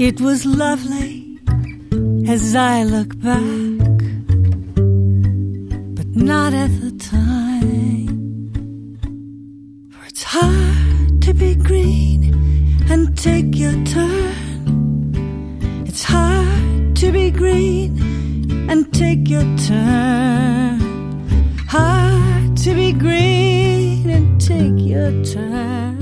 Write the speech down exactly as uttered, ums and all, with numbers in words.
It was lovely as I look back, but not at the time. For it's hard to be green and take your turn. It's hard to be green and take your turn. Hard to be green and take your turn.